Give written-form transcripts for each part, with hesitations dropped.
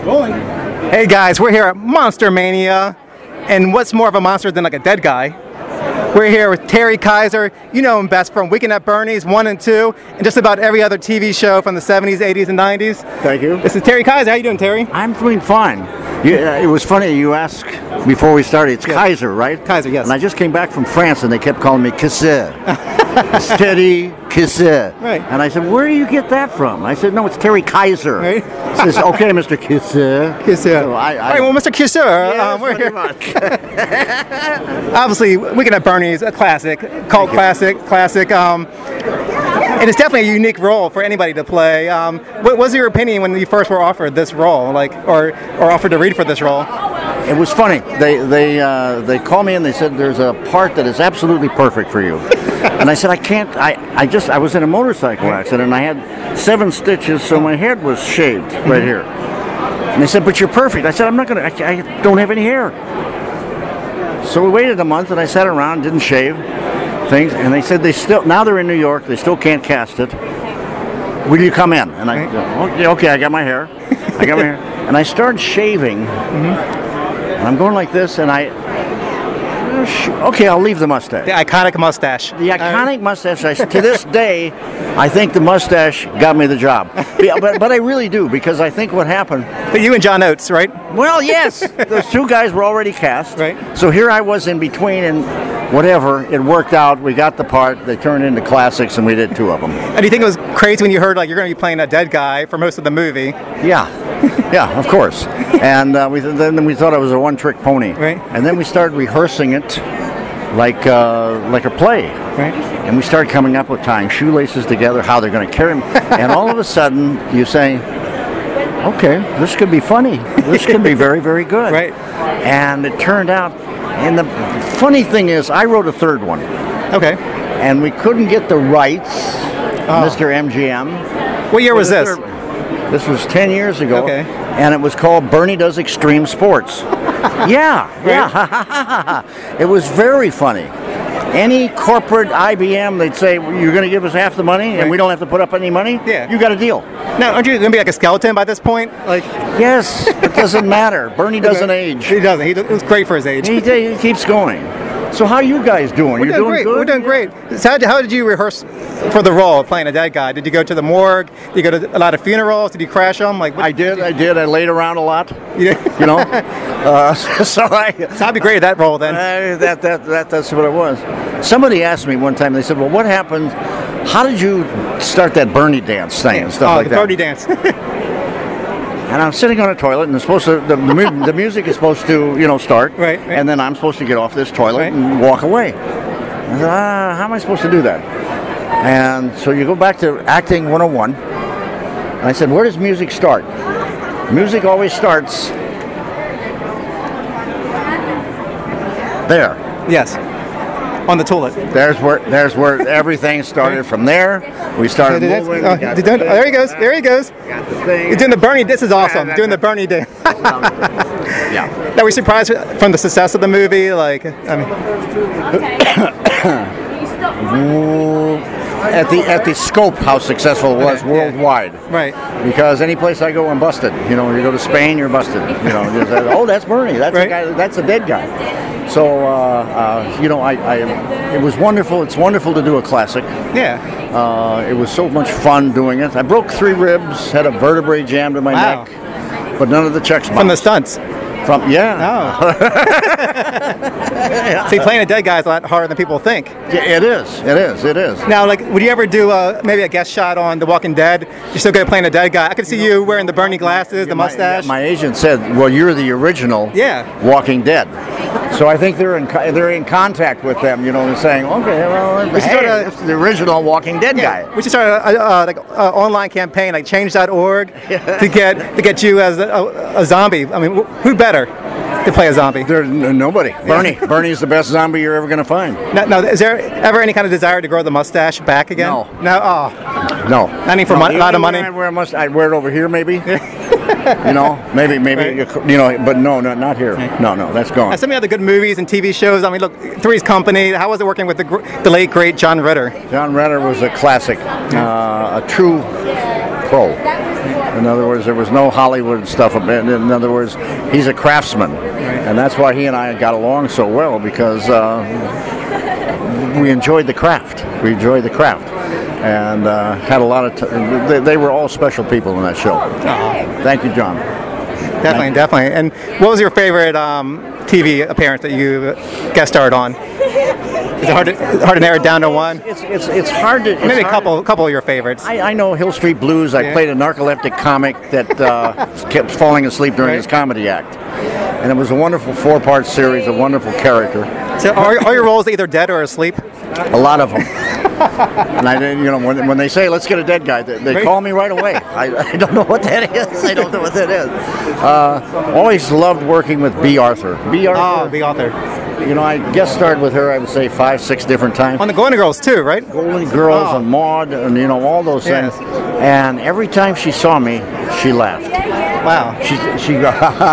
Rolling. Hey guys, we're here at Monster Mania, and what's more of a monster than like a dead guy? We're here with Terry Kaiser. You know him best from Weekend at Bernie's 1 and 2, and just about every other TV show from the 70s, 80s, and 90s. Thank you. This is Terry Kaiser. How you doing, Terry? I'm doing fine. It was funny, you asked before we started, it's Kaiser, right? Kaiser, yes. And I just came back from France and they kept calling me Kaiser. Steady Kaiser. Right. And I said, where do you get that from? I said, no, it's Terry Kaiser. Right. He says, okay, Mr. Kaiser. Kaiser. So All right, well, Mr. Kaiser, Yes, we're here. much. Obviously, Weekend at Bernie's, a classic, cult classic. And it's definitely a unique role for anybody to play. What was your opinion when you first were offered this role, or offered to read for this role? It was funny. They called me and they said there's a part that is absolutely perfect for you. And I said I can't. I was in a motorcycle accident and I had 7 stitches, so my head was shaved right here. And they said, but you're perfect. I said I'm not gonna. I don't have any hair. So we waited a month and I sat around, didn't shave things, and they said now they're in New York. They still can't cast it. Will you come in? And I okay. I got my hair. And I started shaving. And I'm going like this, and I'll leave the mustache. The iconic mustache. The iconic mustache. To this day, I think the mustache got me the job. But I really do, because I think what happened... But you and John Oates, right? Well, yes. Those 2 guys were already cast. Right. So here I was in between, and whatever, it worked out. We got the part. They turned into classics, and we did 2 of them. And do you think it was crazy when you heard you're going to be playing a dead guy for most of the movie? Yeah. Yeah, of course. And then we thought it was a one-trick pony. Right. And then we started rehearsing it like a play. Right. And we started coming up with tying shoelaces together, how they're going to carry them. And all of a sudden, you say, okay, this could be funny. This could be very, very good. Right. And it turned out, and the funny thing is, I wrote a 3rd one. Okay. And we couldn't get the rights, Mr. MGM. What year was this? This was 10 years ago. Okay. And it was called Bernie Does Extreme Sports. Yeah. It was very funny. Any corporate IBM, they'd say, you're going to give us half the money and we don't have to put up any money? Yeah. You got a deal. Now, aren't you going to be like a skeleton by this point? Yes, it doesn't matter. Bernie doesn't age. He doesn't. It was great for his age. He keeps going. So how are you guys doing? We're doing great. Good? We're doing great. So how did you rehearse for the role of playing a dead guy? Did you go to the morgue? Did you go to a lot of funerals? Did you crash them? I did. I laid around a lot. You know. So that'd be great at that role then. That's what it was. Somebody asked me one time. They said, "Well, what happened? How did you start that Bernie dance thing and stuff like that?" The Bernie dance. And I'm sitting on a toilet, and the music is supposed to, start. Right. And then I'm supposed to get off this toilet and walk away. I said, how am I supposed to do that? And so you go back to acting 101. And I said, where does music start? Music always starts there. Yes. On the toilet. There's where everything started. From there, we started moving. There he goes. There he goes. Got the thing. You're doing the Bernie. This is awesome. Doing the Bernie dance. Yeah. Now, were you surprised from the success of the movie? At the scope, how successful it was worldwide. Right. Because any place I go, I'm busted. You go to Spain, you're busted. Oh, that's Bernie. That's the guy. That's a dead guy. So, it was wonderful. It's wonderful to do a classic. Yeah. It was so much fun doing it. I broke 3 ribs, had a vertebrae jammed in my neck, but none of the checks bounced. From the stunts. Oh. See, playing a dead guy is a lot harder than people think. Yeah, it is. Now, would you ever do maybe a guest shot on The Walking Dead? You're still good at playing a dead guy. I could see you wearing the Bernie glasses, the mustache. My agent said, "Well, you're the original Walking Dead." So I think they're in contact with them, and saying, "Okay, well, it's the original Walking Dead guy." We should start an online campaign, like Change.org, to get you as a zombie. I mean, who better to play a zombie? There's nobody. Bernie's the best zombie you're ever going to find. Now, is there ever any kind of desire to grow the mustache back again? No. No. Oh. No. I mean, for a lot of money. I'd wear it over here, maybe. Maybe, but no, not here. No, that's gone. Now, some of the other good movies and TV shows. I mean, look, Three's Company. How was it working with the late great John Ritter? John Ritter was a classic, a true pro. In other words, there was no Hollywood stuff. In other words, he's a craftsman, and that's why he and I got along so well, because we enjoyed the craft. We enjoyed the craft, and had a lot of. They were all special people in that show. Thank you, John. Definitely. And what was your favorite TV appearance that you guest starred on? Is it hard to narrow it down to one? It's hard to. Maybe a couple of your favorites. I know Hill Street Blues. I played a narcoleptic comic that kept falling asleep during his comedy act, and it was a wonderful 4-part series, a wonderful character. So are your roles either dead or asleep? A lot of them. And I didn't, when they say let's get a dead guy, they call me right away. I don't know what that is. I don't know what that is. Always loved working with Bea Arthur. Bea Arthur. Oh, Bea Arthur. I guest starred with her, I would say 5-6 different times. On the Golden Girls too, right? Golden Girls and Maude and all those things. And every time she saw me, she laughed. Wow. She and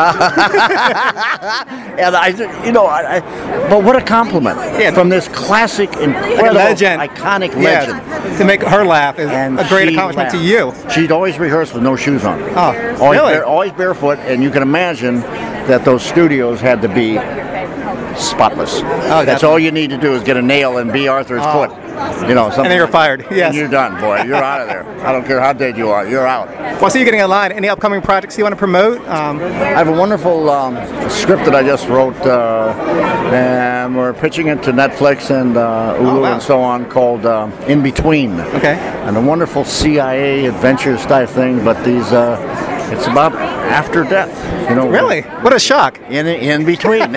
but what a compliment from this classic, incredible, legend, iconic legend. To make her laugh is a great accomplishment to you. She'd always rehearse with no shoes on. Oh, really? Always barefoot, and you can imagine that those studios had to be spotless. That's all you need to do is get a nail in Bea Arthur's foot. Something. And then you're fired. Yes. And you're done, boy. You're out of there. I don't care how dead you are. You're out. Well, so you're getting a line. Any upcoming projects you want to promote? I have a wonderful script that I just wrote, and we're pitching it to Netflix and Hulu and so on, called In Between. Okay. And a wonderful CIA adventures type thing, but these. It's about after death. Really? What a shock! In between.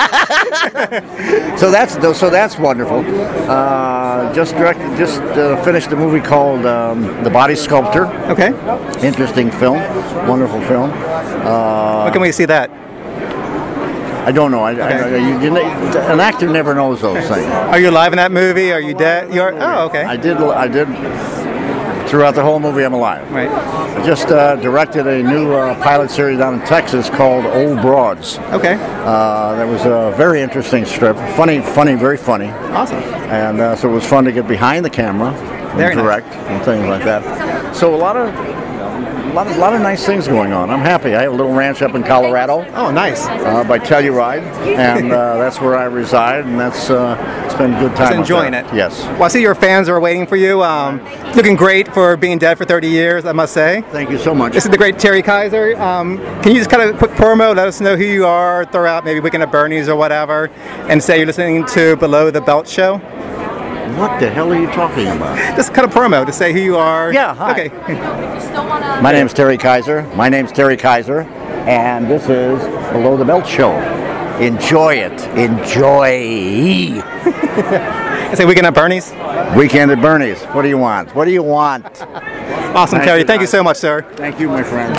So that's wonderful. Just finished a movie called The Body Sculptor. Okay. Interesting film. Wonderful film. When can we see that? I don't know. An actor never knows those things. Are you alive in that movie? Are you dead? Okay. I did. Throughout the whole movie, I'm alive. Right. I just directed a new pilot series down in Texas called Old Broads. Okay. That was a very interesting strip. Funny, very funny. Awesome. And so it was fun to get behind the camera and direct and things like that. So a lot of nice things going on. I'm happy. I have a little ranch up in Colorado. Oh, nice. By Telluride, and that's where I reside, and that's it's been a good time. Just enjoying it. Yes. Well, I see your fans are waiting for you. Looking great for being dead for 30 years, I must say. Thank you so much. This is the great Terry Kaiser. Can you just kind of quick promo, let us know who you are, throw out maybe Weekend at Bernie's or whatever, and say you're listening to Below the Belt Show? What the hell are you talking about? Just kind of promo to say who you are. Yeah, hi. Okay. My name's Terry Kaiser. And this is Below the Belt Show. Enjoy it. Enjoy. I say Weekend at Bernie's? Weekend at Bernie's. What do you want? Awesome, Terry. Thank you so much, sir. Thank you, my friend.